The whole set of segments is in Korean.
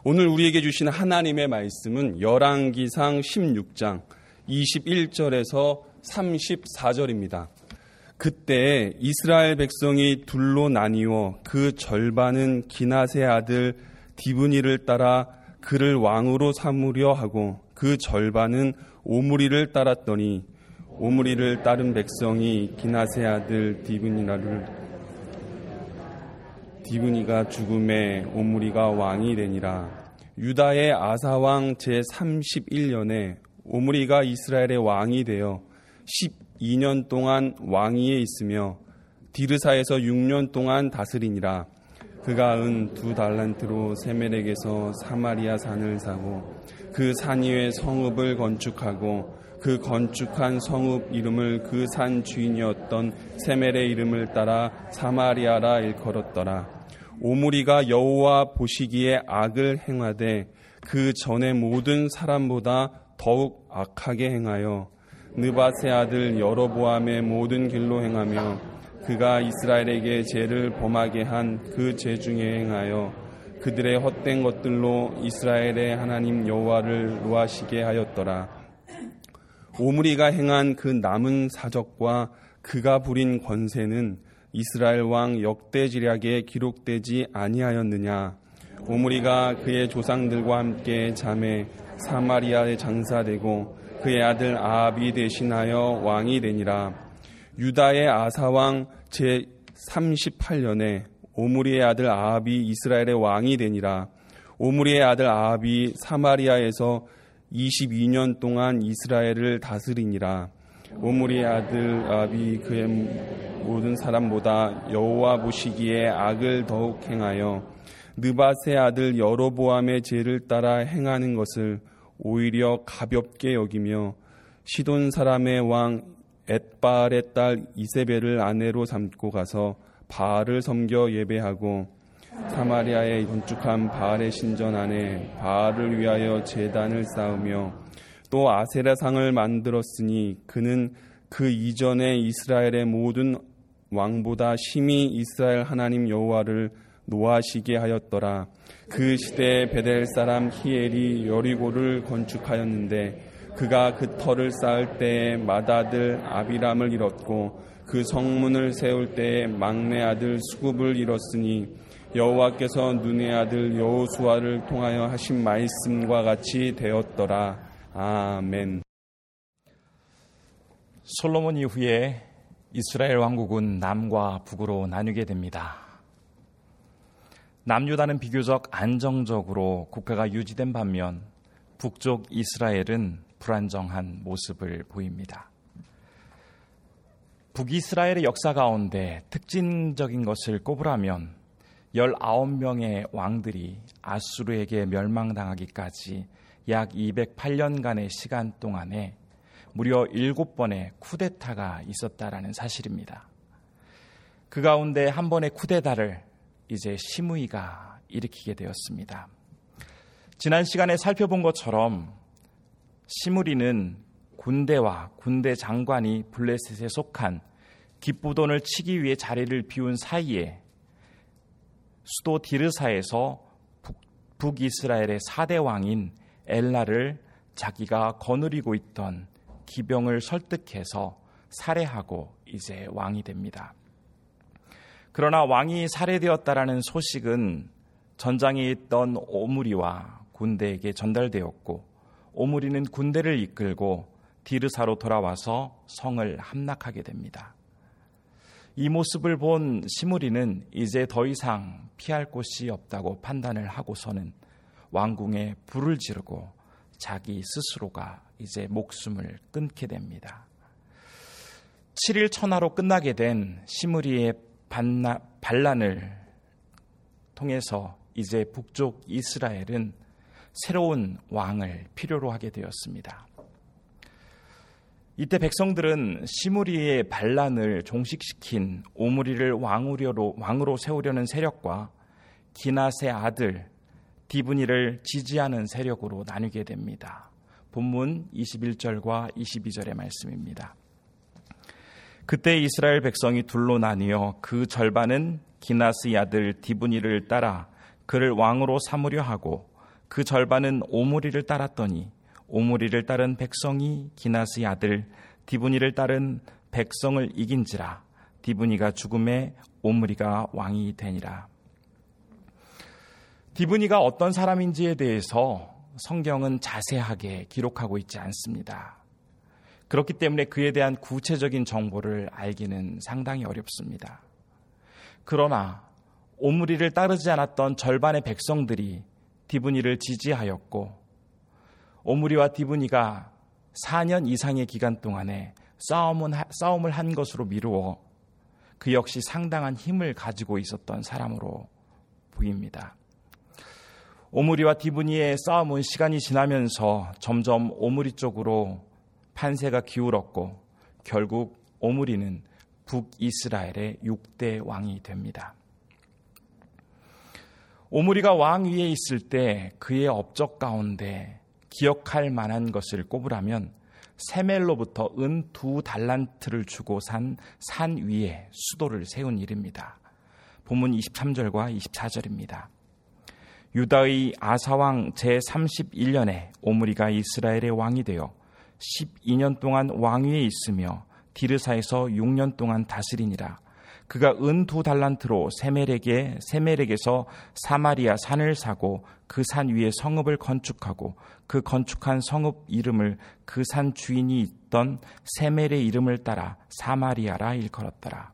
오늘 우리에게 주신 하나님의 말씀은 열왕기상 16장 21절에서 34절입니다. 그때 이스라엘 백성이 둘로 나뉘어 그 절반은 기낫의 아들 디브니를 따라 그를 왕으로 삼으려 하고 그 절반은 오므리를 따랐더니 오므리를 따른 백성이 기낫의 아들 디브니가 죽음에 오므리가 왕이 되니라. 유다의 아사왕 제31년에 오므리가 이스라엘의 왕이 되어 12년 동안 왕위에 있으며 디르사에서 6년 동안 다스리니라. 그가 은 2달란트로 세멜렉에서 사마리아 산을 사고 그 산 위에 성읍을 건축하고 그 건축한 성읍 이름을 그 산 주인이었던 세멜의 이름을 따라 사마리아라 일컬었더라. 오므리가 여호와 보시기에 악을 행하되 그 전의 모든 사람보다 더욱 악하게 행하여 느밧의 아들 여로보암의 모든 길로 행하며 그가 이스라엘에게 죄를 범하게 한 그 죄 중에 행하여 그들의 헛된 것들로 이스라엘의 하나님 여호와를 노하시게 하였더라. 오므리가 행한 그 남은 사적과 그가 부린 권세는 이스라엘 왕 역대지략에 기록되지 아니하였느냐. 오므리가 그의 조상들과 함께 잠에 사마리아에 장사되고 그의 아들 아합이 대신하여 왕이 되니라. 유다의 아사왕 제38년에 오므리의 아들 아합이 이스라엘의 왕이 되니라. 오므리의 아들 아합이 사마리아에서 22년 동안 이스라엘을 다스리니라. 오므리의 아들 아합이 그의 모든 사람보다 여호와 보시기에 악을 더욱 행하여 느밧의 아들 여로보암의 죄를 따라 행하는 것을 오히려 가볍게 여기며 시돈 사람의 왕 엣바알의 딸 이세벨을 아내로 삼고 가서 바알을 섬겨 예배하고 사마리아에 건축한 바알의 신전 안에 바알을 위하여 제단을 쌓으며 또 아세라상을 만들었으니 그는 그 이전에 이스라엘의 모든 왕보다 심히 이스라엘 하나님 여호와를 노하시게 하였더라. 그 시대에 베델 사람 히엘이 여리고를 건축하였는데 그가 그 터를 쌓을 때에 맏아들 아비람을 잃었고 그 성문을 세울 때에 막내 아들 수굽을 잃었으니 여호와께서 눈의 아들 여호수아를 통하여 하신 말씀과 같이 되었더라. 아멘. 솔로몬 이후에 이스라엘 왕국은 남과 북으로 나뉘게 됩니다. 남유다는 비교적 안정적으로 국가가 유지된 반면 북쪽 이스라엘은 불안정한 모습을 보입니다. 북이스라엘의 역사 가운데 특징적인 것을 꼽으라면 19명의 왕들이 아수르에게 멸망당하기까지 약 208년간의 시간 동안에 무려 7번의 쿠데타가 있었다라는 사실입니다. 그 가운데 한 번의 쿠데타를 이제 시므이가 일으키게 되었습니다. 지난 시간에 살펴본 것처럼 시므리는 군대와 군대 장관이 블레셋에 속한 깃부돈을 치기 위해 자리를 비운 사이에 수도 디르사에서 북이스라엘의 4대 왕인 엘라를 자기가 거느리고 있던 기병을 설득해서 살해하고 이제 왕이 됩니다. 그러나 왕이 살해되었다라는 소식은 전장에 있던 오므리와 군대에게 전달되었고 오므리는 군대를 이끌고 디르사로 돌아와서 성을 함락하게 됩니다. 이 모습을 본 시므리는 이제 더 이상 피할 곳이 없다고 판단을 하고서는 왕궁에 불을 지르고 자기 스스로가 이제 목숨을 끊게 됩니다. 7일 천하로 끝나게 된 시므리의 반란을 통해서 이제 북쪽 이스라엘은 새로운 왕을 필요로 하게 되었습니다. 이때 백성들은 시므리의 반란을 종식시킨 오므리를 왕으로 세우려는 세력과 기낫의 아들 디브니를 지지하는 세력으로 나뉘게 됩니다. 본문 21절과 22절의 말씀입니다. 그때 이스라엘 백성이 둘로 나뉘어 그 절반은 기낫의 아들 디브니를 따라 그를 왕으로 삼으려 하고 그 절반은 오므리를 따랐더니 오므리를 따른 백성이 기나스의 아들 디브니를 따른 백성을 이긴지라. 디브니가 죽음에 오므리가 왕이 되니라. 디브니가 어떤 사람인지에 대해서 성경은 자세하게 기록하고 있지 않습니다. 그렇기 때문에 그에 대한 구체적인 정보를 알기는 상당히 어렵습니다. 그러나 오므리를 따르지 않았던 절반의 백성들이 디브니를 지지하였고, 오므리와 디브니가 4년 이상의 기간 동안에 싸움을 한 것으로 미루어 그 역시 상당한 힘을 가지고 있었던 사람으로 보입니다. 오므리와 디브니의 싸움은 시간이 지나면서 점점 오므리 쪽으로 판세가 기울었고, 결국 오므리는 북이스라엘의 6대 왕이 됩니다. 오므리가 왕 위에 있을 때 그의 업적 가운데 기억할 만한 것을 꼽으라면 세멜로부터 은 2달란트를 주고 산 산 위에 수도를 세운 일입니다. 본문 23절과 24절입니다. 유다의 아사왕 제31년에 오므리가 이스라엘의 왕이 되어 12년 동안 왕위에 있으며 디르사에서 6년 동안 다스리니라. 그가 은 2달란트로 세멜에게서 사마리아 산을 사고 그 산 위에 성읍을 건축하고 그 건축한 성읍 이름을 그 산 주인이 있던 세멜의 이름을 따라 사마리아라 일컬었더라.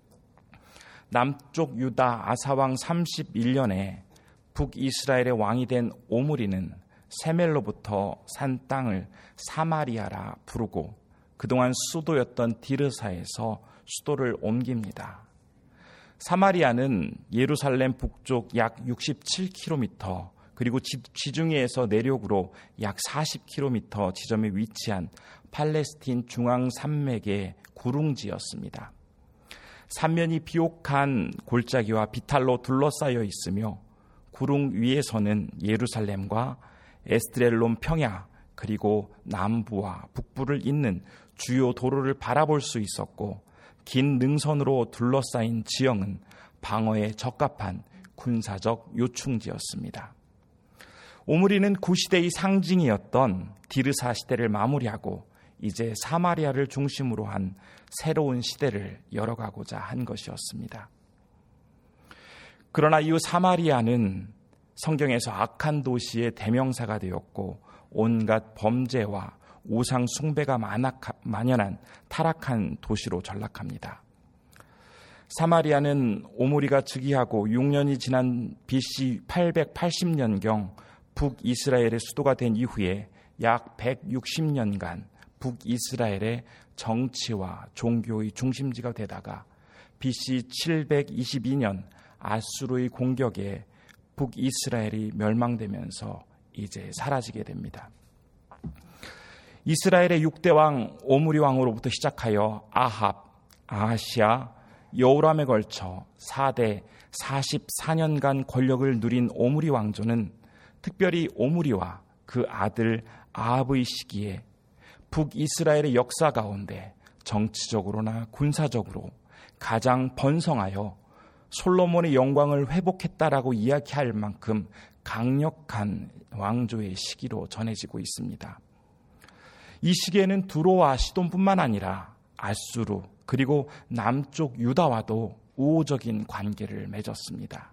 남쪽 유다 아사왕 31년에 북이스라엘의 왕이 된 오므리는 세멜로부터 산 땅을 사마리아라 부르고 그동안 수도였던 디르사에서 수도를 옮깁니다. 사마리아는 예루살렘 북쪽 약 67km 그리고 지중해에서 내륙으로 약 40km 지점에 위치한 팔레스틴 중앙 산맥의 구릉지였습니다. 삼면이 비옥한 골짜기와 비탈로 둘러싸여 있으며 구릉 위에서는 예루살렘과 에스드렐론 평야 그리고 남부와 북부를 잇는 주요 도로를 바라볼 수 있었고, 긴 능선으로 둘러싸인 지형은 방어에 적합한 군사적 요충지였습니다. 오므리는 구시대의 상징이었던 디르사 시대를 마무리하고 이제 사마리아를 중심으로 한 새로운 시대를 열어가고자 한 것이었습니다. 그러나 이후 사마리아는 성경에서 악한 도시의 대명사가 되었고 온갖 범죄와 우상 숭배가 만연한 타락한 도시로 전락합니다. 사마리아는 오므리가 즉위하고 6년이 지난 BC 880년경 북이스라엘의 수도가 된 이후에 약 160년간 북이스라엘의 정치와 종교의 중심지가 되다가 BC 722년 아수르의 공격에 북이스라엘이 멸망되면서 이제 사라지게 됩니다. 이스라엘의 6대 왕 오므리 왕으로부터 시작하여 아합, 아하시아, 여호람에 걸쳐 4대 44년간 권력을 누린 오므리 왕조는 특별히 오므리와 그 아들 아합의 시기에 북이스라엘의 역사 가운데 정치적으로나 군사적으로 가장 번성하여 솔로몬의 영광을 회복했다라고 이야기할 만큼 강력한 왕조의 시기로 전해지고 있습니다. 이 시기에는 두로와 시돈뿐만 아니라 아수르 그리고 남쪽 유다와도 우호적인 관계를 맺었습니다.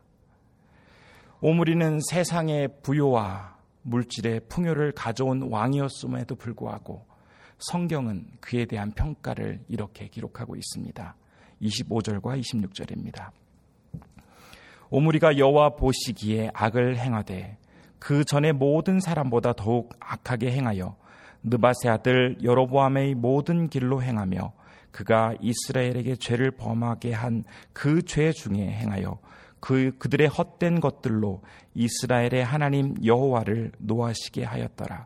오므리는 세상의 부요와 물질의 풍요를 가져온 왕이었음에도 불구하고 성경은 그에 대한 평가를 이렇게 기록하고 있습니다. 25절과 26절입니다. 오므리가 여호와 보시기에 악을 행하되 그 전에 모든 사람보다 더욱 악하게 행하여 느밧의 아들 여로보암의 모든 길로 행하며 그가 이스라엘에게 죄를 범하게 한 그 죄 중에 행하여 그들의 헛된 것들로 이스라엘의 하나님 여호와를 노하시게 하였더라.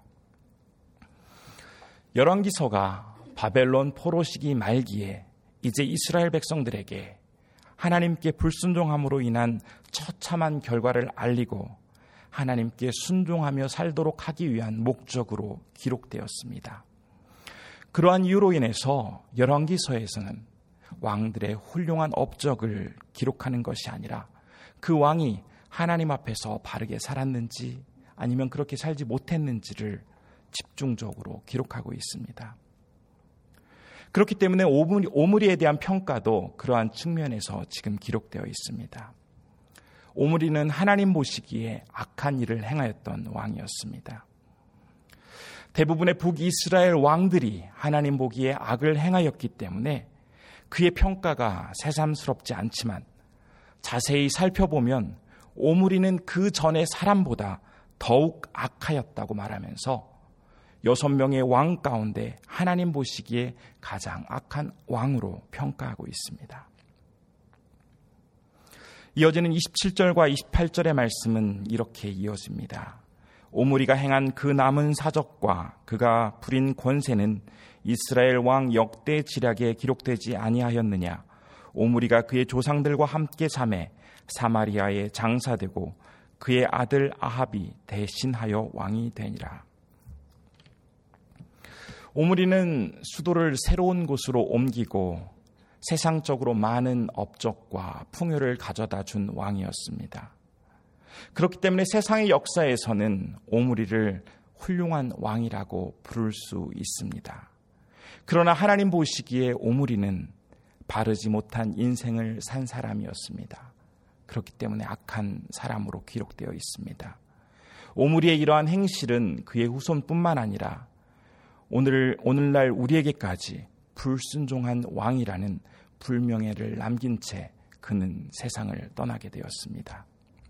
열왕기서가 바벨론 포로 시기 말기에 이제 이스라엘 백성들에게 하나님께 불순종함으로 인한 처참한 결과를 알리고 하나님께 순종하며 살도록 하기 위한 목적으로 기록되었습니다. 그러한 이유로 인해서 열왕기서에서는 왕들의 훌륭한 업적을 기록하는 것이 아니라 그 왕이 하나님 앞에서 바르게 살았는지 아니면 그렇게 살지 못했는지를 집중적으로 기록하고 있습니다. 그렇기 때문에 오므리에 대한 평가도 그러한 측면에서 지금 기록되어 있습니다. 오므리는 하나님 보시기에 악한 일을 행하였던 왕이었습니다. 대부분의 북이스라엘 왕들이 하나님 보기에 악을 행하였기 때문에 그의 평가가 새삼스럽지 않지만 자세히 살펴보면 오므리는 그 전의 사람보다 더욱 악하였다고 말하면서 6명의 왕 가운데 하나님 보시기에 가장 악한 왕으로 평가하고 있습니다. 이어지는 27절과 28절의 말씀은 이렇게 이어집니다. 오므리가 행한 그 남은 사적과 그가 부린 권세는 이스라엘 왕 역대 지략에 기록되지 아니하였느냐. 오므리가 그의 조상들과 함께 잠에 사마리아에 장사되고 그의 아들 아합이 대신하여 왕이 되니라. 오므리는 수도를 새로운 곳으로 옮기고 세상적으로 많은 업적과 풍요를 가져다 준 왕이었습니다. 그렇기 때문에 세상의 역사에서는 오므리를 훌륭한 왕이라고 부를 수 있습니다. 그러나 하나님 보시기에 오므리는 바르지 못한 인생을 산 사람이었습니다. 그렇기 때문에 악한 사람으로 기록되어 있습니다. 오므리의 이러한 행실은 그의 후손뿐만 아니라 오늘날 우리에게까지 불순종한 왕이라는 불명예를 남긴 채 그는 세상을 떠나게 되었습니다.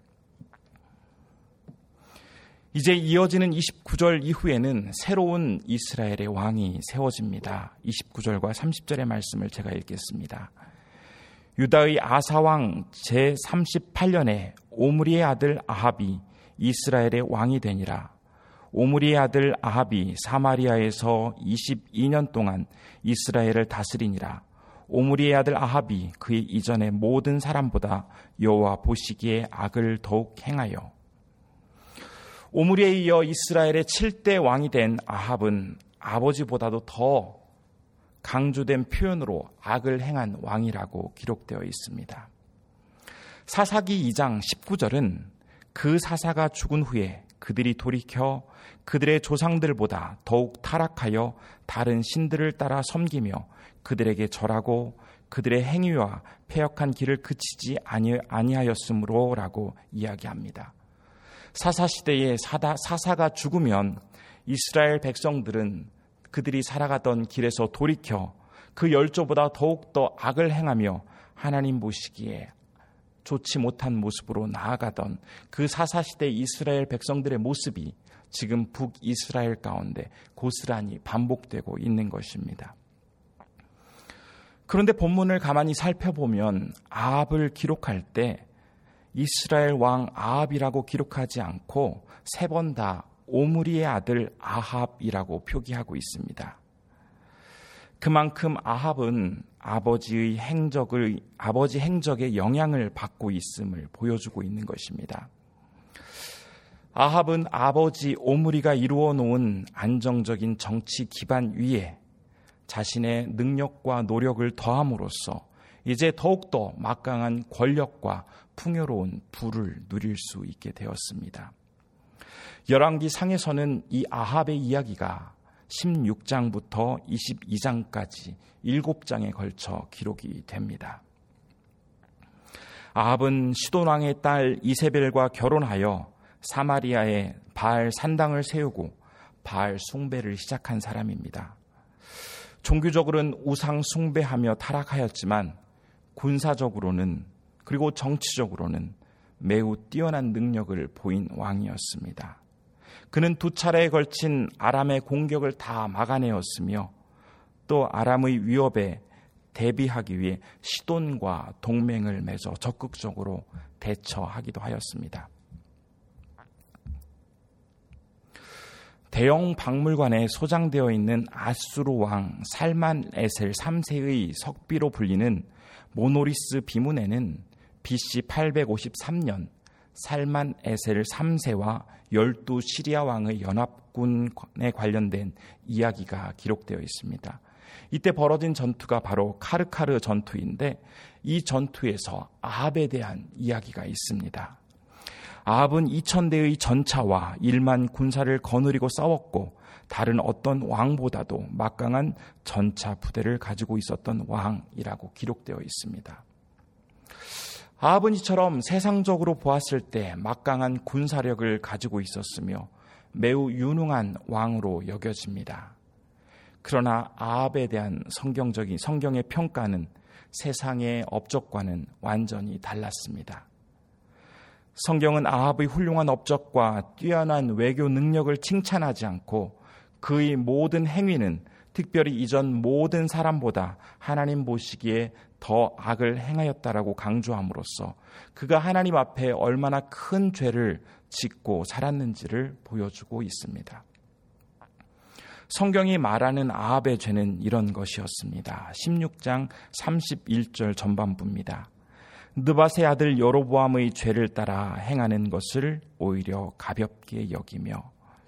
이제 이어지는 29절 이후에는 새로운 이스라엘의 왕이 세워집니다. 29절과 30절의 말씀을 제가 읽겠습니다. 유다의 아사왕 제38년에 오므리의 아들 아합이 이스라엘의 왕이 되니라. 오므리의 아들 아합이 사마리아에서 22년 동안 이스라엘을 다스리니라. 오므리의 아들 아합이 그의 이전의 모든 사람보다 여호와 보시기에 악을 더욱 행하여. 오므리에 이어 이스라엘의 7대 왕이 된 아합은 아버지보다도 더 강조된 표현으로 악을 행한 왕이라고 기록되어 있습니다. 사사기 2장 19절은 그 사사가 죽은 후에 그들이 돌이켜 그들의 조상들보다 더욱 타락하여 다른 신들을 따라 섬기며 그들에게 절하고 그들의 행위와 패역한 길을 그치지 아니하였으므로 라고 이야기합니다. 사사시대에 사사가 죽으면 이스라엘 백성들은 그들이 살아가던 길에서 돌이켜 그 열조보다 더욱더 악을 행하며 하나님 보시기에 좋지 못한 모습으로 나아가던 그 사사시대 이스라엘 백성들의 모습이 지금 북이스라엘 가운데 고스란히 반복되고 있는 것입니다. 그런데 본문을 가만히 살펴보면 아합을 기록할 때 이스라엘 왕 아합이라고 기록하지 않고 3번 다 오므리의 아들 아합이라고 표기하고 있습니다. 그만큼 아합은 아버지 행적의 영향을 받고 있음을 보여주고 있는 것입니다. 아합은 아버지 오므리가 이루어 놓은 안정적인 정치 기반 위에 자신의 능력과 노력을 더함으로써 이제 더욱더 막강한 권력과 풍요로운 부를 누릴 수 있게 되었습니다. 열왕기 상에서는 이 아합의 이야기가 16장부터 22장까지 7장에 걸쳐 기록이 됩니다. 아합은 시돈 왕의 딸 이세벨과 결혼하여 사마리아에 바알 산당을 세우고 바알 숭배를 시작한 사람입니다. 종교적으로는 우상 숭배하며 타락하였지만 군사적으로는 그리고 정치적으로는 매우 뛰어난 능력을 보인 왕이었습니다. 그는 2차례에 걸친 아람의 공격을 다 막아내었으며 또 아람의 위협에 대비하기 위해 시돈과 동맹을 맺어 적극적으로 대처하기도 하였습니다. 대형 박물관에 소장되어 있는 아수르 왕 살만 에셀 3세의 석비로 불리는 모노리스 비문에는 BC 853년 살만 에셀 3세와 12 시리아 왕의 연합군에 관련된 이야기가 기록되어 있습니다. 이때 벌어진 전투가 바로 카르카르 전투인데 이 전투에서 아합에 대한 이야기가 있습니다. 아합은 2000대의 전차와 1만 군사를 거느리고 싸웠고 다른 어떤 왕보다도 막강한 전차 부대를 가지고 있었던 왕이라고 기록되어 있습니다. 아합은 이처럼 세상적으로 보았을 때 막강한 군사력을 가지고 있었으며 매우 유능한 왕으로 여겨집니다. 그러나 아합에 대한 성경의 평가는 세상의 업적과는 완전히 달랐습니다. 성경은 아합의 훌륭한 업적과 뛰어난 외교 능력을 칭찬하지 않고 그의 모든 행위는 특별히 이전 모든 사람보다 하나님 보시기에 더 악을 행하였다라고 강조함으로써 그가 하나님 앞에 얼마나 큰 죄를 짓고 살았는지를 보여주고 있습니다. 성경이 말하는 아합의 죄는 이런 것이었습니다. 16장 31절 전반부입니다. 느밧의 아들 여로보암의 죄를 따라 행하는 것을 오히려 가볍게 여기며,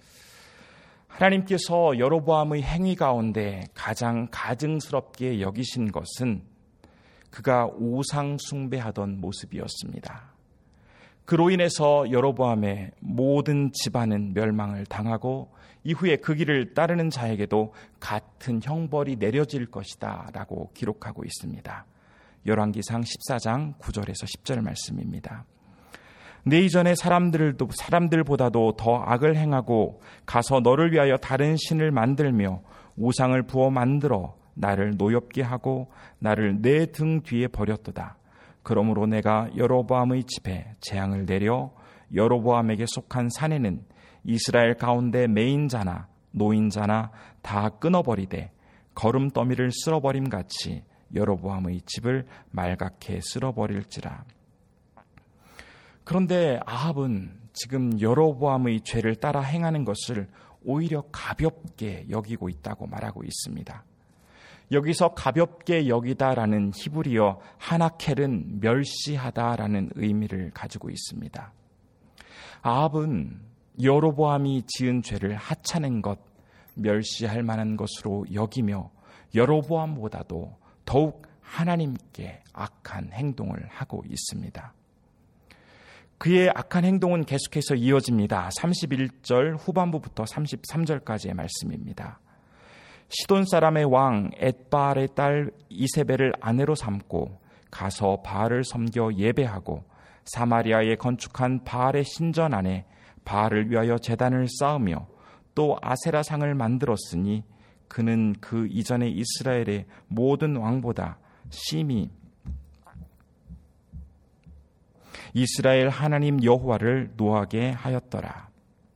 하나님께서 여로보암의 행위 가운데 가장 가증스럽게 여기신 것은 그가 우상 숭배하던 모습이었습니다. 그로 인해서 여로보암의 모든 집안은 멸망을 당하고 이후에 그 길을 따르는 자에게도 같은 형벌이 내려질 것이다 라고 기록하고 있습니다. 열왕기상 14장 9절에서 10절 말씀입니다. 내 이전에 사람들보다도 더 악을 행하고 가서 너를 위하여 다른 신을 만들며 우상을 부어 만들어 나를 노엽게 하고 나를 내 등 뒤에 버렸도다. 그러므로 내가 여로보암의 집에 재앙을 내려 여로보암에게 속한 산에는 이스라엘 가운데 매인자나 노인자나 다 끊어버리되 거름더미를 쓸어버림 같이 여로보암의 집을 말갛게 쓸어버릴지라. 그런데 아합은 지금 여로보암의 죄를 따라 행하는 것을 오히려 가볍게 여기고 있다고 말하고 있습니다. 여기서 가볍게 여기다라는 히브리어 하나켈은 멸시하다라는 의미를 가지고 있습니다. 아합은 여로보암이 지은 죄를 하찮은 것, 멸시할 만한 것으로 여기며 여로보암보다도 더욱 하나님께 악한 행동을 하고 있습니다. 그의 악한 행동은 계속해서 이어집니다. 31절 후반부부터 33절까지의 말씀입니다. 시돈 사람의 왕 엣바알의 딸 이세벨을 아내로 삼고 가서 바알을 섬겨 예배하고 사마리아에 건축한 바알의 신전 안에 바알을 위하여 제단을 쌓으며 또 아세라상을 만들었으니 그는 그 이전에 이스라엘의 모든 왕보다 심히 이스라엘 하나님 여호와를 노하게 하였더라.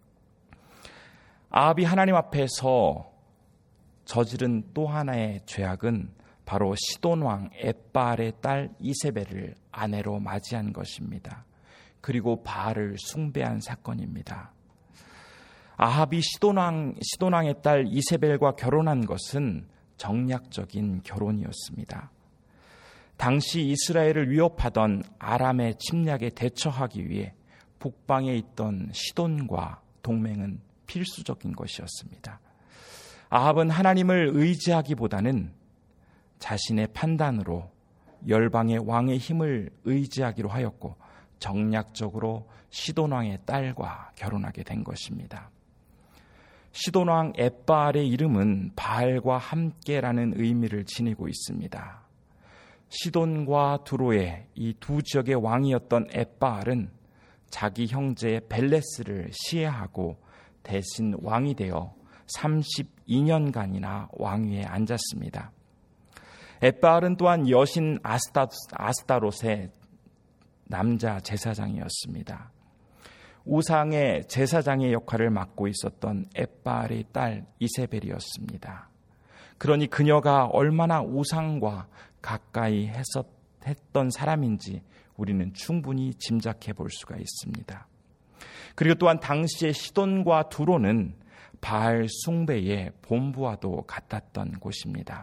아합이 하나님 앞에서 저지른 또 하나의 죄악은 바로 시돈 왕 엣바알의 딸 이세벨을 아내로 맞이한 것입니다. 그리고 바알을 숭배한 사건입니다. 아합이 시돈 왕의 딸 이세벨과 결혼한 것은 정략적인 결혼이었습니다. 당시 이스라엘을 위협하던 아람의 침략에 대처하기 위해 북방에 있던 시돈과 동맹은 필수적인 것이었습니다. 아합은 하나님을 의지하기보다는 자신의 판단으로 열방의 왕의 힘을 의지하기로 하였고 정략적으로 시돈 왕의 딸과 결혼하게 된 것입니다. 시돈 왕 엣바알의 이름은 바알과 함께라는 의미를 지니고 있습니다. 시돈과 두로의 이 두 지역의 왕이었던 엣바알은 자기 형제 벨레스를 시해하고 대신 왕이 되어 32년간이나 왕위에 앉았습니다. 엣바알은 또한 여신 아스타롯의 남자 제사장이었습니다. 우상의 제사장의 역할을 맡고 있었던 엣바알의 딸 이세벨이었습니다. 그러니 그녀가 얼마나 우상과 가까이 했던 사람인지 우리는 충분히 짐작해 볼 수가 있습니다. 그리고 또한 당시의 시돈과 두로는 바알 숭배의 본부와도 같았던 곳입니다.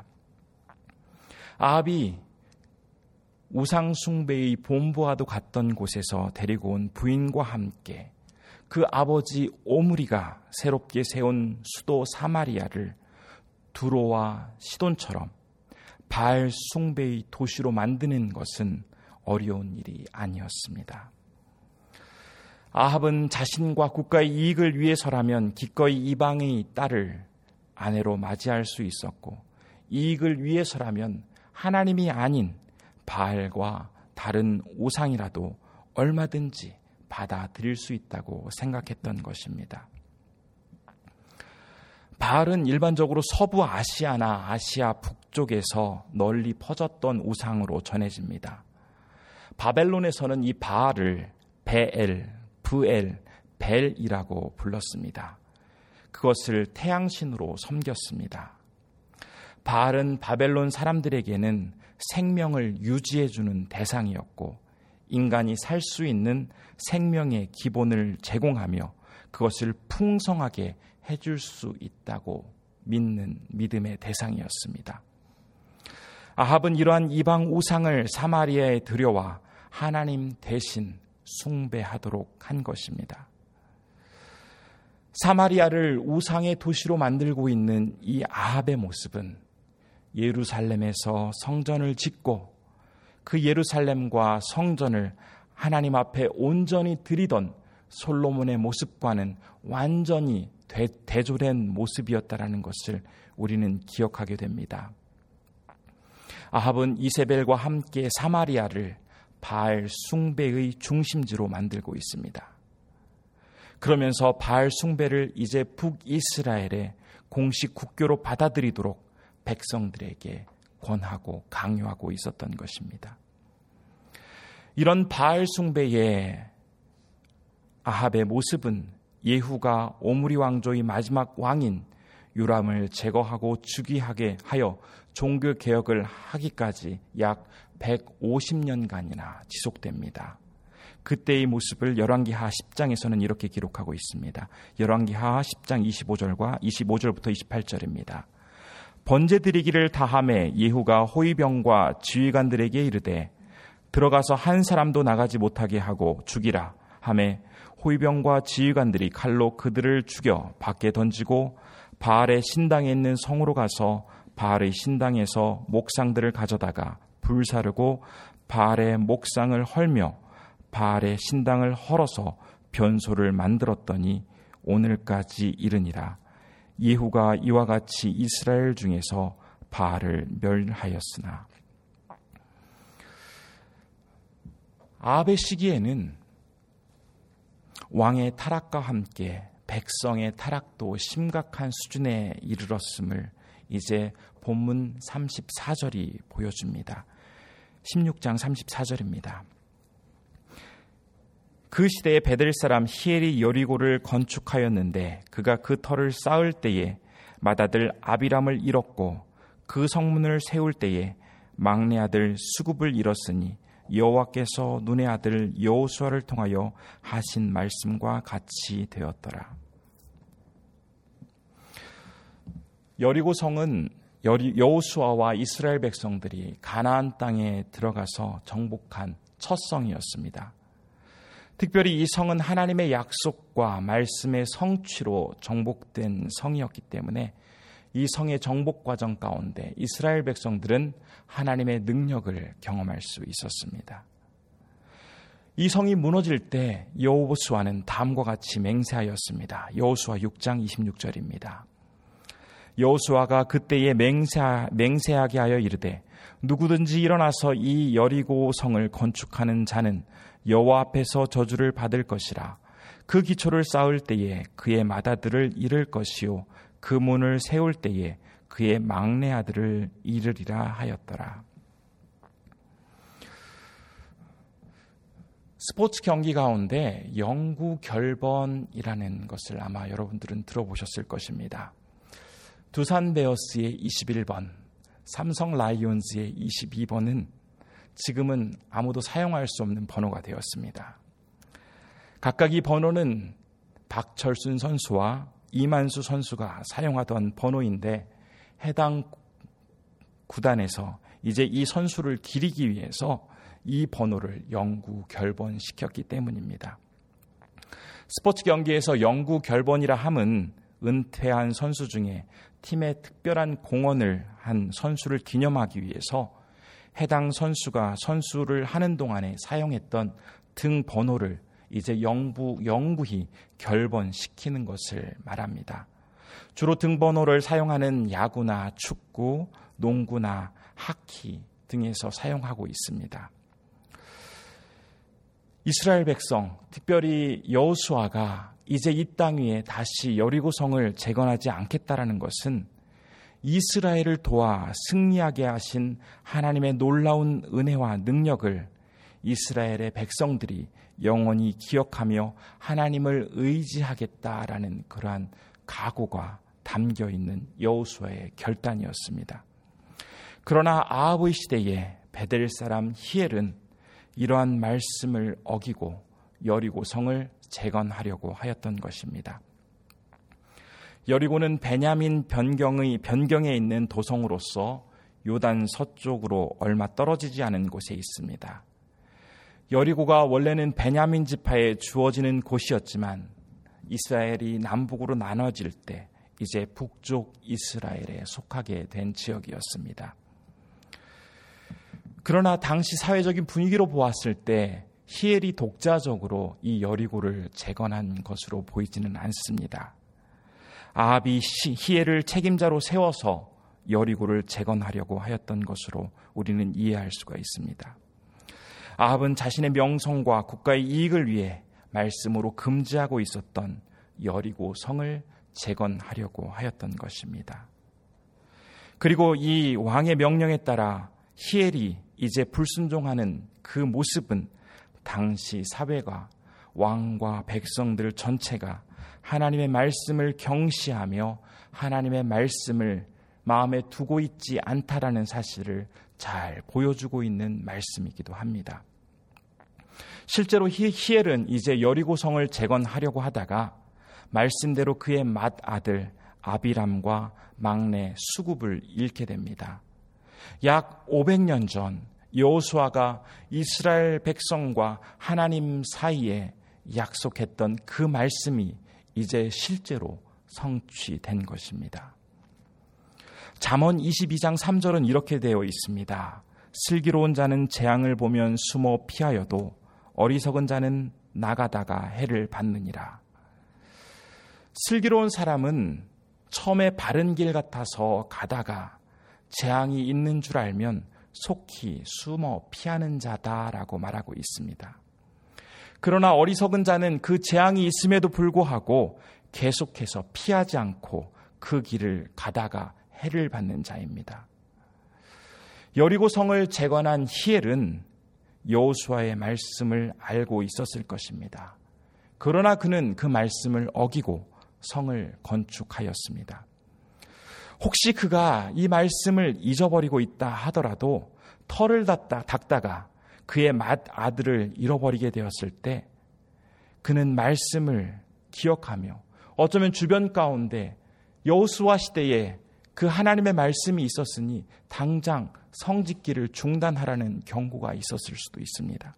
아합이 우상 숭배의 본부와도 같던 곳에서 데리고 온 부인과 함께 그 아버지 오므리가 새롭게 세운 수도 사마리아를 두로와 시돈처럼 바알 숭배의 도시로 만드는 것은 어려운 일이 아니었습니다. 아합은 자신과 국가의 이익을 위해서라면 기꺼이 이방의 딸을 아내로 맞이할 수 있었고, 이익을 위해서라면 하나님이 아닌 바알과 다른 우상이라도 얼마든지 받아들일 수 있다고 생각했던 것입니다. 바알은 일반적으로 서부 아시아나 아시아 북쪽에서 널리 퍼졌던 우상으로 전해집니다. 바벨론에서는 이 바알을 베엘, 브엘, 벨이라고 불렀습니다. 그것을 태양신으로 섬겼습니다. 바알은 바벨론 사람들에게는 생명을 유지해주는 대상이었고, 인간이 살 수 있는 생명의 기본을 제공하며 그것을 풍성하게 해줄 수 있다고 믿는 믿음의 대상이었습니다. 아합은 이러한 이방 우상을 사마리아에 들여와 하나님 대신 숭배하도록 한 것입니다. 사마리아를 우상의 도시로 만들고 있는 이 아합의 모습은 예루살렘에서 성전을 짓고 그 예루살렘과 성전을 하나님 앞에 온전히 드리던 솔로몬의 모습과는 완전히 대조된 모습이었다라는 것을 우리는 기억하게 됩니다. 아합은 이세벨과 함께 사마리아를 바알 숭배의 중심지로 만들고 있습니다. 그러면서 바알 숭배를 이제 북이스라엘의 공식 국교로 받아들이도록 백성들에게 권하고 강요하고 있었던 것입니다. 이런 바알 숭배의 아합의 모습은 예후가 오므리 왕조의 마지막 왕인 요람을 제거하고 즉위하게 하여 종교개혁을 하기까지 약 150년간이나 지속됩니다. 그때의 모습을 열왕기하 10장에서는 이렇게 기록하고 있습니다. 열왕기하 10장 25절부터 28절입니다. 번제 드리기를 다하매 예후가 호위병과 지휘관들에게 이르되 들어가서 한 사람도 나가지 못하게 하고 죽이라 하매 호위병과 지휘관들이 칼로 그들을 죽여 밖에 던지고 바알의 신당에 있는 성으로 가서 바알의 신당에서 목상들을 가져다가 불사르고 바알의 목상을 헐며 바알의 신당을 헐어서 변소를 만들었더니 오늘까지 이르니라. 예후가 이와 같이 이스라엘 중에서 바알을 멸하였으나. 아합의 시기에는 왕의 타락과 함께 백성의 타락도 심각한 수준에 이르렀음을 이제 본문 34절이 보여줍니다. 16장 34절입니다. 그 시대에 베델 사람 히엘이 여리고를 건축하였는데 그가 그 터를 쌓을 때에 맏아들 아비람을 잃었고 그 성문을 세울 때에 막내 아들 수굽을 잃었으니 여호와께서 눈의 아들 여호수아를 통하여 하신 말씀과 같이 되었더라. 여리고 성은 여호수아와 이스라엘 백성들이 가나안 땅에 들어가서 정복한 첫 성이었습니다. 특별히 이 성은 하나님의 약속과 말씀의 성취로 정복된 성이었기 때문에 이 성의 정복 과정 가운데 이스라엘 백성들은 하나님의 능력을 경험할 수 있었습니다. 이 성이 무너질 때 여호수아는 다음과 같이 맹세하였습니다. 여호수아 6장 26절입니다. 여호수아가 그때에 맹세하게 하여 이르되 누구든지 일어나서 이 여리고 성을 건축하는 자는 여호와 앞에서 저주를 받을 것이라. 그 기초를 쌓을 때에 그의 맏아들을 잃을 것이요 그 문을 세울 때에 그의 막내 아들을 잃으리라 하였더라. 스포츠 경기 가운데 영구 결번이라는 것을 아마 여러분들은 들어보셨을 것입니다. 두산 베어스의 21번, 삼성 라이온즈의 22번은 지금은 아무도 사용할 수 없는 번호가 되었습니다. 각각 이 번호는 박철순 선수와 이만수 선수가 사용하던 번호인데 해당 구단에서 이제 이 선수를 기리기 위해서 이 번호를 영구 결번시켰기 때문입니다. 스포츠 경기에서 영구 결번이라 함은 은퇴한 선수 중에 팀에 특별한 공헌을 한 선수를 기념하기 위해서 해당 선수가 선수를 하는 동안에 사용했던 등 번호를 이제 영구히 결번시키는 것을 말합니다. 주로 등번호를 사용하는 야구나 축구, 농구나 하키 등에서 사용하고 있습니다. 이스라엘 백성, 특별히 여호수아가 이제 이 땅 위에 다시 여리고성을 재건하지 않겠다라는 것은 이스라엘을 도와 승리하게 하신 하나님의 놀라운 은혜와 능력을 이스라엘의 백성들이 영원히 기억하며 하나님을 의지하겠다라는 그러한 각오가 담겨 있는 여호수아의 결단이었습니다. 그러나 아합의 시대에 베델 사람 히엘은 이러한 말씀을 어기고 여리고성을 재건하려고 하였던 것입니다. 여리고는 베냐민 변경에 있는 도성으로서 요단 서쪽으로 얼마 떨어지지 않은 곳에 있습니다. 여리고가 원래는 베냐민 지파에 주어지는 곳이었지만 이스라엘이 남북으로 나눠질 때 이제 북쪽 이스라엘에 속하게 된 지역이었습니다. 그러나 당시 사회적인 분위기로 보았을 때 히엘이 독자적으로 이 여리고를 재건한 것으로 보이지는 않습니다. 아합이 히엘을 책임자로 세워서 여리고를 재건하려고 하였던 것으로 우리는 이해할 수가 있습니다. 아합은 자신의 명성과 국가의 이익을 위해 말씀으로 금지하고 있었던 여리고 성을 재건하려고 하였던 것입니다. 그리고 이 왕의 명령에 따라 히엘이 이제 불순종하는 그 모습은 당시 사회가 왕과 백성들 전체가 하나님의 말씀을 경시하며 하나님의 말씀을 마음에 두고 있지 않다라는 사실을 잘 보여주고 있는 말씀이기도 합니다. 실제로 히엘은 이제 여리고성을 재건하려고 하다가 말씀대로 그의 맏아들 아비람과 막내 수굽을 잃게 됩니다. 약 500년 전 여호수아가 이스라엘 백성과 하나님 사이에 약속했던 그 말씀이 이제 실제로 성취된 것입니다. 잠언 22장 3절은 이렇게 되어 있습니다. 슬기로운 자는 재앙을 보면 숨어 피하여도 어리석은 자는 나가다가 해를 받느니라. 슬기로운 사람은 처음에 바른 길 같아서 가다가 재앙이 있는 줄 알면 속히 숨어 피하는 자다라고 말하고 있습니다. 그러나 어리석은 자는 그 재앙이 있음에도 불구하고 계속해서 피하지 않고 그 길을 가다가 해를 받는 자입니다. 여리고성을 재건한 히엘은 여호수아의 말씀을 알고 있었을 것입니다. 그러나 그는 그 말씀을 어기고 성을 건축하였습니다. 혹시 그가 이 말씀을 잊어버리고 있다 하더라도 털을 닦다가 그의 맏아들을 잃어버리게 되었을 때 그는 말씀을 기억하며 어쩌면 주변 가운데 여호수아 시대에 그 하나님의 말씀이 있었으니 당장 성짓기를 중단하라는 경고가 있었을 수도 있습니다.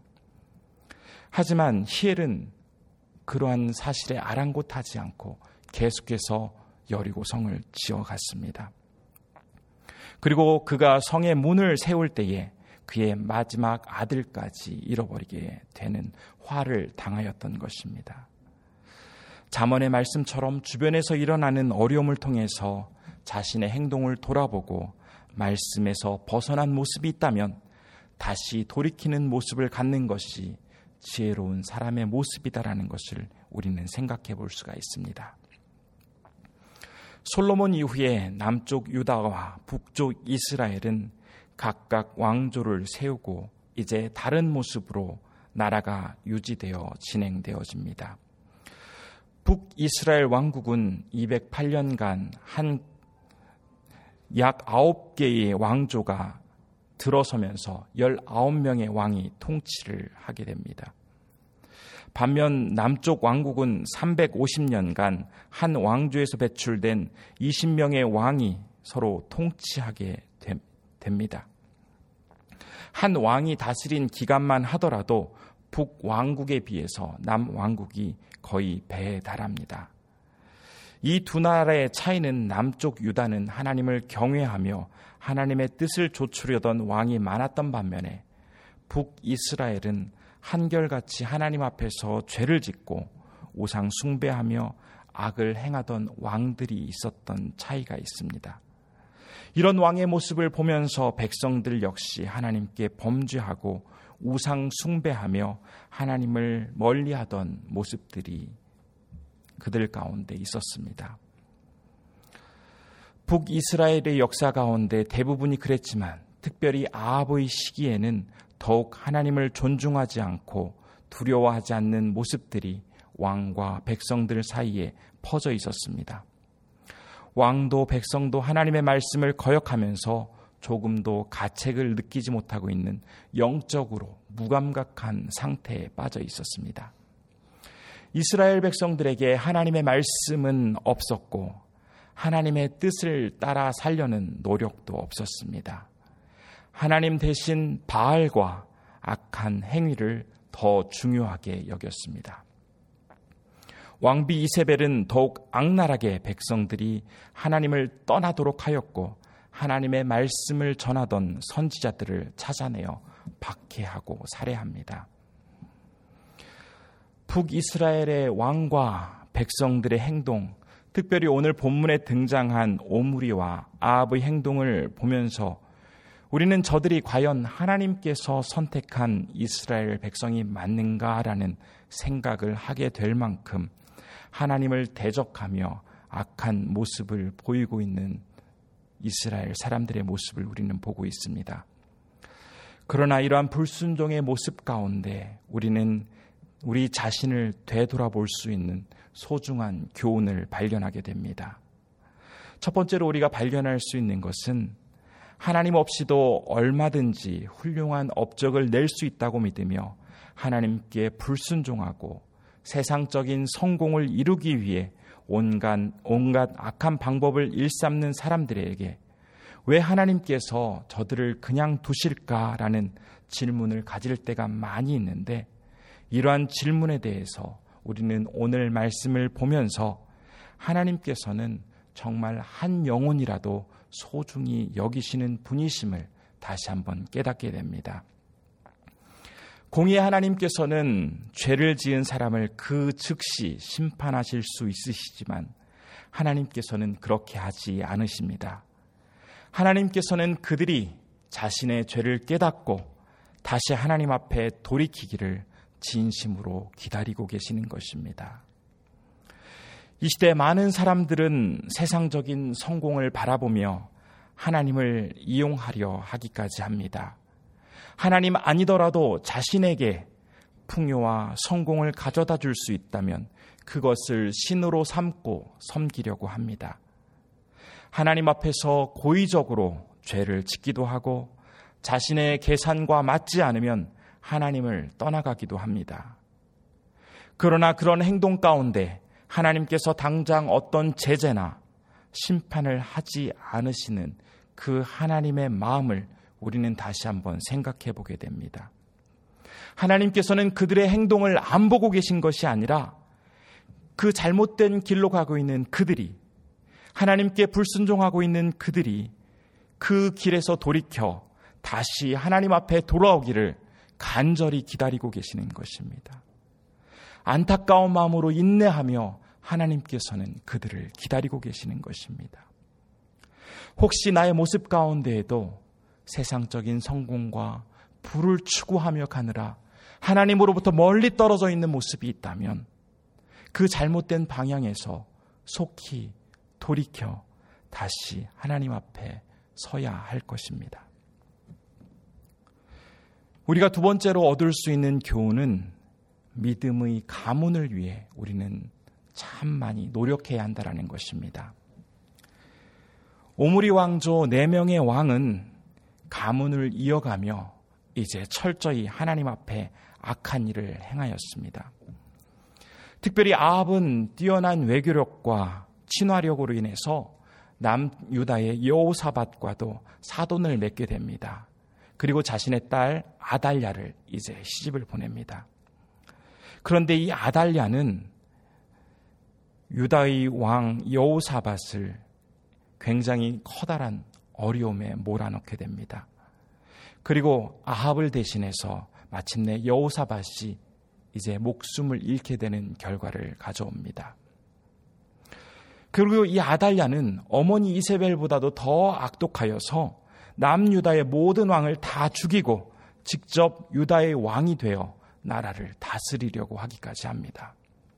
하지만 히엘은 그러한 사실에 아랑곳하지 않고 계속해서 여리고 성을 지어갔습니다. 그리고 그가 성의 문을 세울 때에 그의 마지막 아들까지 잃어버리게 되는 화를 당하였던 것입니다. 잠언의 말씀처럼 주변에서 일어나는 어려움을 통해서 자신의 행동을 돌아보고 말씀에서 벗어난 모습이 있다면 다시 돌이키는 모습을 갖는 것이 지혜로운 사람의 모습이다라는 것을 우리는 생각해 볼 수가 있습니다. 솔로몬 이후에 남쪽 유다와 북쪽 이스라엘은 각각 왕조를 세우고 이제 다른 모습으로 나라가 유지되어 진행되어집니다. 북이스라엘 왕국은 208년간 약 9개의 왕조가 들어서면서 19명의 왕이 통치를 하게 됩니다. 반면 남쪽 왕국은 350년간 한 왕조에서 배출된 20명의 왕이 서로 통치하게 됩니다. 한 왕이 다스린 기간만 하더라도 북왕국에 비해서 남왕국이 거의 배에 달합니다. 이 두 나라의 차이는 남쪽 유다는 하나님을 경외하며 하나님의 뜻을 좇으려던 왕이 많았던 반면에 북이스라엘은 한결같이 하나님 앞에서 죄를 짓고 우상 숭배하며 악을 행하던 왕들이 있었던 차이가 있습니다. 이런 왕의 모습을 보면서 백성들 역시 하나님께 범죄하고 우상 숭배하며 하나님을 멀리하던 모습들이 그들 가운데 있었습니다. 북이스라엘의 역사 가운데 대부분이 그랬지만 특별히 아합의 시기에는 더욱 하나님을 존중하지 않고 두려워하지 않는 모습들이 왕과 백성들 사이에 퍼져 있었습니다. 왕도 백성도 하나님의 말씀을 거역하면서 조금도 가책을 느끼지 못하고 있는 영적으로 무감각한 상태에 빠져 있었습니다. 이스라엘 백성들에게 하나님의 말씀은 없었고 하나님의 뜻을 따라 살려는 노력도 없었습니다. 하나님 대신 바알과 악한 행위를 더 중요하게 여겼습니다. 왕비 이세벨은 더욱 악랄하게 백성들이 하나님을 떠나도록 하였고 하나님의 말씀을 전하던 선지자들을 찾아내어 박해하고 살해합니다. 북이스라엘의 왕과 백성들의 행동, 특별히 오늘 본문에 등장한 오므리와 아합의 행동을 보면서 우리는 저들이 과연 하나님께서 선택한 이스라엘 백성이 맞는가라는 생각을 하게 될 만큼 하나님을 대적하며 악한 모습을 보이고 있는 이스라엘 사람들의 모습을 우리는 보고 있습니다. 그러나 이러한 불순종의 모습 가운데 우리는 우리 자신을 되돌아볼 수 있는 소중한 교훈을 발견하게 됩니다. 첫 번째로 우리가 발견할 수 있는 것은 하나님 없이도 얼마든지 훌륭한 업적을 낼 수 있다고 믿으며 하나님께 불순종하고 세상적인 성공을 이루기 위해 온갖 악한 방법을 일삼는 사람들에게 왜 하나님께서 저들을 그냥 두실까라는 질문을 가질 때가 많이 있는데, 이러한 질문에 대해서 우리는 오늘 말씀을 보면서 하나님께서는 정말 한 영혼이라도 소중히 여기시는 분이심을 다시 한번 깨닫게 됩니다. 공의의 하나님께서는 죄를 지은 사람을 그 즉시 심판하실 수 있으시지만 하나님께서는 그렇게 하지 않으십니다. 하나님께서는 그들이 자신의 죄를 깨닫고 다시 하나님 앞에 돌이키기를 진심으로 기다리고 계시는 것입니다. 이 시대 많은 사람들은 세상적인 성공을 바라보며 하나님을 이용하려 하기까지 합니다. 하나님 아니더라도 자신에게 풍요와 성공을 가져다 줄 수 있다면 그것을 신으로 삼고 섬기려고 합니다. 하나님 앞에서 고의적으로 죄를 짓기도 하고 자신의 계산과 맞지 않으면 하나님을 떠나가기도 합니다. 그러나 그런 행동 가운데 하나님께서 당장 어떤 제재나 심판을 하지 않으시는 그 하나님의 마음을 우리는 다시 한번 생각해 보게 됩니다. 하나님께서는 그들의 행동을 안 보고 계신 것이 아니라 그 잘못된 길로 가고 있는 그들이, 하나님께 불순종하고 있는 그들이 그 길에서 돌이켜 다시 하나님 앞에 돌아오기를 간절히 기다리고 계시는 것입니다. 안타까운 마음으로 인내하며 하나님께서는 그들을 기다리고 계시는 것입니다. 혹시 나의 모습 가운데에도 세상적인 성공과 부를 추구하며 가느라 하나님으로부터 멀리 떨어져 있는 모습이 있다면 그 잘못된 방향에서 속히 돌이켜 다시 하나님 앞에 서야 할 것입니다. 우리가 두 번째로 얻을 수 있는 교훈은 믿음의 가문을 위해 우리는 참 많이 노력해야 한다는 것입니다. 오므리 왕조 4명의 왕은 가문을 이어가며 이제 철저히 하나님 앞에 악한 일을 행하였습니다. 특별히 아합은 뛰어난 외교력과 친화력으로 인해서 남유다의 여호사밧과도 사돈을 맺게 됩니다. 그리고 자신의 딸 아달랴를 이제 시집을 보냅니다. 그런데 이 아달랴는 유다의 왕 여호사밧을 굉장히 커다란 어려움에 몰아넣게 됩니다. 그리고 아합을 대신해서 마침내 여호사밧이 이제 목숨을 잃게 되는 결과를 가져옵니다. 그리고 이 아달랴는 어머니 이세벨보다도 더 악독하여서 남유다의 모든 왕을 다 죽이고 직접 유다의 왕이 되어 나라를 다스리려고 하기까지 합니다.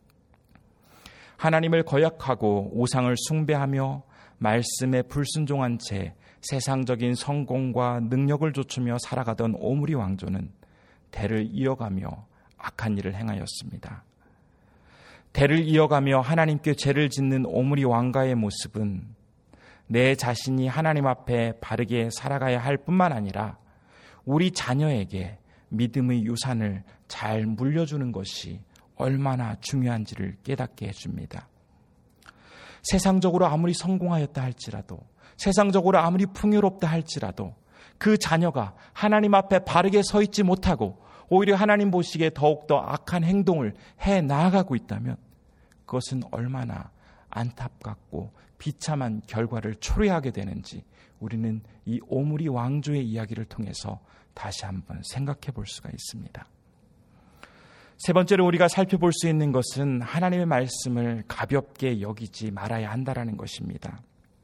하나님을 거역하고 우상을 숭배하며 말씀에 불순종한 채 세상적인 성공과 능력을 좇으며 살아가던 오므리 왕조는 대를 이어가며 악한 일을 행하였습니다. 대를 이어가며 하나님께 죄를 짓는 오므리 왕가의 모습은 내 자신이 하나님 앞에 바르게 살아가야 할 뿐만 아니라 우리 자녀에게 믿음의 유산을 잘 물려주는 것이 얼마나 중요한지를 깨닫게 해줍니다. 세상적으로 아무리 성공하였다 할지라도, 세상적으로 아무리 풍요롭다 할지라도 그 자녀가 하나님 앞에 바르게 서 있지 못하고 오히려 하나님 보시기에 더욱더 악한 행동을 해 나아가고 있다면 그것은 얼마나 안타깝고 비참한 결과를 초래하게 되는지 우리는 이 오므리 왕조의 이야기를 통해서 다시 한번 생각해 볼 수가 있습니다. 세 번째로 우리가 살펴볼 수 있는 것은 하나님의 말씀을 가볍게 여기지 말아야 한다는 것입니다.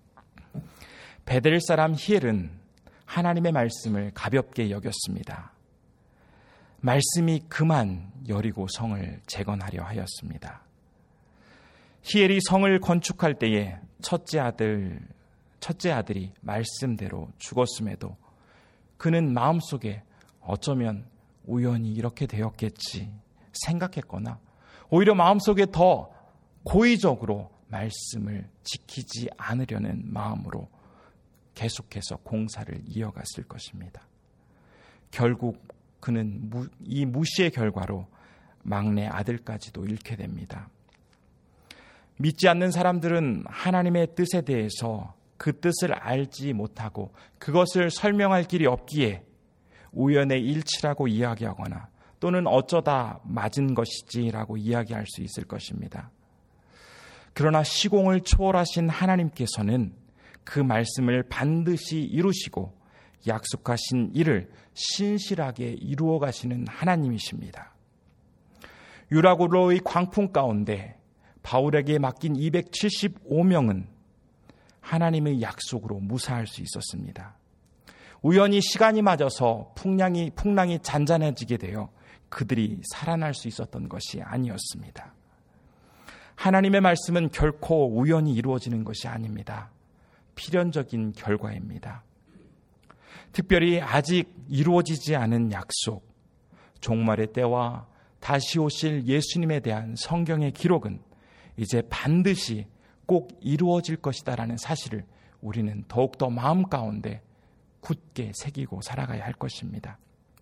베델 사람 히엘은 하나님의 말씀을 가볍게 여겼습니다. 말씀이 그만 여리고 성을 재건하려 하였습니다. 히엘이 성을 건축할 때에 첫째 아들이 말씀대로 죽었음에도 그는 마음속에 어쩌면 우연히 이렇게 되었겠지 생각했거나 오히려 마음속에 더 고의적으로 말씀을 지키지 않으려는 마음으로 계속해서 공사를 이어갔을 것입니다. 결국 그는 이 무시의 결과로 막내 아들까지도 잃게 됩니다. 믿지 않는 사람들은 하나님의 뜻에 대해서 그 뜻을 알지 못하고 그것을 설명할 길이 없기에 우연의 일치라고 이야기하거나 또는 어쩌다 맞은 것이지라고 이야기할 수 있을 것입니다. 그러나 시공을 초월하신 하나님께서는 그 말씀을 반드시 이루시고 약속하신 일을 신실하게 이루어 가시는 하나님이십니다. 유라굴로의 광풍 가운데 바울에게 맡긴 275명은 하나님의 약속으로 무사할 수 있었습니다. 우연히 시간이 맞아서 풍랑이 잔잔해지게 되어 그들이 살아날 수 있었던 것이 아니었습니다. 하나님의 말씀은 결코 우연히 이루어지는 것이 아닙니다. 필연적인 결과입니다. 특별히 아직 이루어지지 않은 약속, 종말의 때와 다시 오실 예수님에 대한 성경의 기록은 이제 반드시 꼭 이루어질 것이다라는 사실을 우리는 더욱더 마음 가운데 굳게 새기고 살아가야 할 것입니다.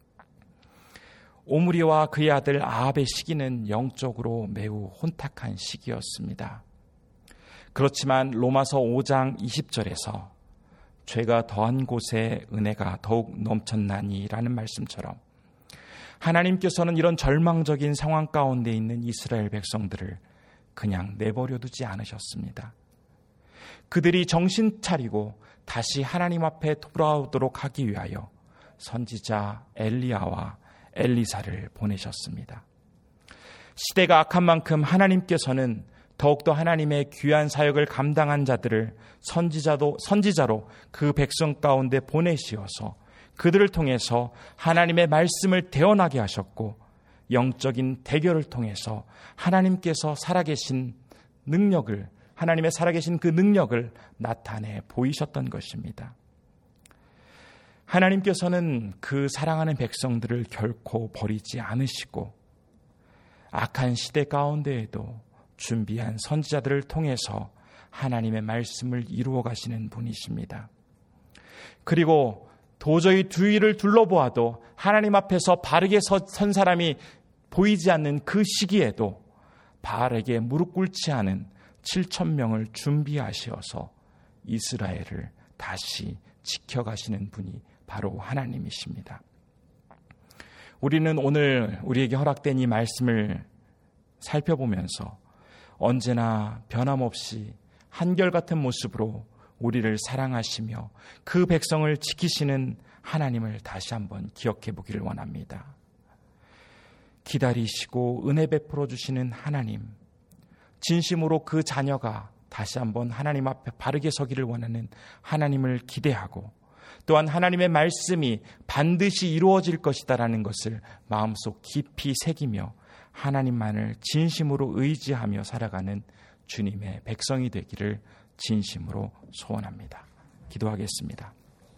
오므리와 그의 아들 아합의 시기는 영적으로 매우 혼탁한 시기였습니다. 그렇지만 로마서 5장 20절에서 죄가 더한 곳에 은혜가 더욱 넘쳤나니라는 말씀처럼 하나님께서는 이런 절망적인 상황 가운데 있는 이스라엘 백성들을 그냥 내버려 두지 않으셨습니다. 그들이 정신 차리고 다시 하나님 앞에 돌아오도록 하기 위하여 선지자 엘리야와 엘리사를 보내셨습니다. 시대가 악한 만큼 하나님께서는 더욱더 하나님의 귀한 사역을 감당한 자들을 선지자로 그 백성 가운데 보내시어서 그들을 통해서 하나님의 말씀을 대언하게 하셨고 영적인 대결을 통해서 하나님께서 살아계신 능력을 하나님의 살아계신 그 능력을 나타내 보이셨던 것입니다. 하나님께서는 그 사랑하는 백성들을 결코 버리지 않으시고 악한 시대 가운데에도 준비한 선지자들을 통해서 하나님의 말씀을 이루어 가시는 분이십니다. 그리고 도저히 주위를 둘러보아도 하나님 앞에서 바르게 선 사람이 보이지 않는 그 시기에도 바알에게 무릎 꿇지 않은 7,000명을 준비하시어서 이스라엘을 다시 지켜가시는 분이 바로 하나님이십니다. 우리는 오늘 우리에게 허락된 이 말씀을 살펴보면서 언제나 변함없이 한결같은 모습으로 우리를 사랑하시며 그 백성을 지키시는 하나님을 다시 한번 기억해 보기를 원합니다. 기다리시고 은혜 베풀어 주시는 하나님, 진심으로 그 자녀가 다시 한번 하나님 앞에 바르게 서기를 원하는 하나님을 기대하고, 또한 하나님의 말씀이 반드시 이루어질 것이다라는 것을 마음속 깊이 새기며 하나님만을 진심으로 의지하며 살아가는 주님의 백성이 되기를 진심으로 소원합니다. 기도하겠습니다.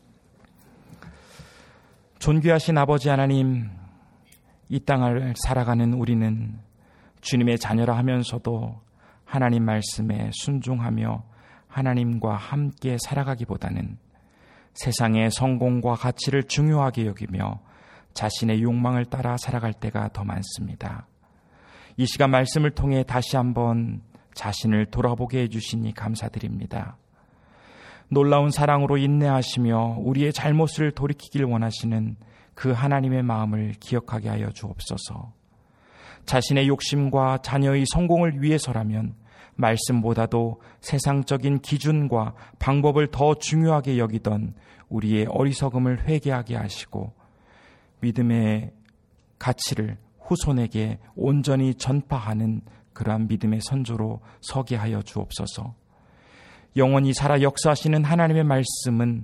존귀하신 아버지 하나님, 이 땅을 살아가는 우리는 주님의 자녀라 하면서도 하나님 말씀에 순종하며 하나님과 함께 살아가기보다는 세상의 성공과 가치를 중요하게 여기며 자신의 욕망을 따라 살아갈 때가 더 많습니다. 이 시간 말씀을 통해 다시 한번 자신을 돌아보게 해주시니 감사드립니다. 놀라운 사랑으로 인내하시며 우리의 잘못을 돌이키길 원하시는 그 하나님의 마음을 기억하게 하여 주옵소서. 자신의 욕심과 자녀의 성공을 위해서라면 말씀보다도 세상적인 기준과 방법을 더 중요하게 여기던 우리의 어리석음을 회개하게 하시고 믿음의 가치를 후손에게 온전히 전파하는 그러한 믿음의 선조로 서게 하여 주옵소서. 영원히 살아 역사하시는 하나님의 말씀은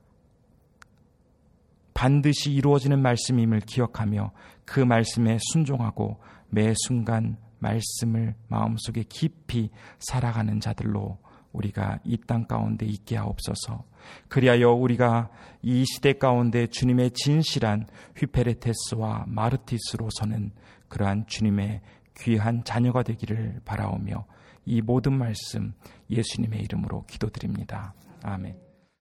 반드시 이루어지는 말씀임을 기억하며 그 말씀에 순종하고 매 순간 말씀을 마음속에 깊이 살아가는 자들로 우리가 이 땅 가운데 있게 하옵소서. 그리하여 우리가 이 시대 가운데 주님의 진실한 휘페레테스와 마르티스로 서는 그러한 주님의 귀한 자녀가 되기를 바라오며 이 모든 말씀 예수님의 이름으로 기도드립니다. 아멘.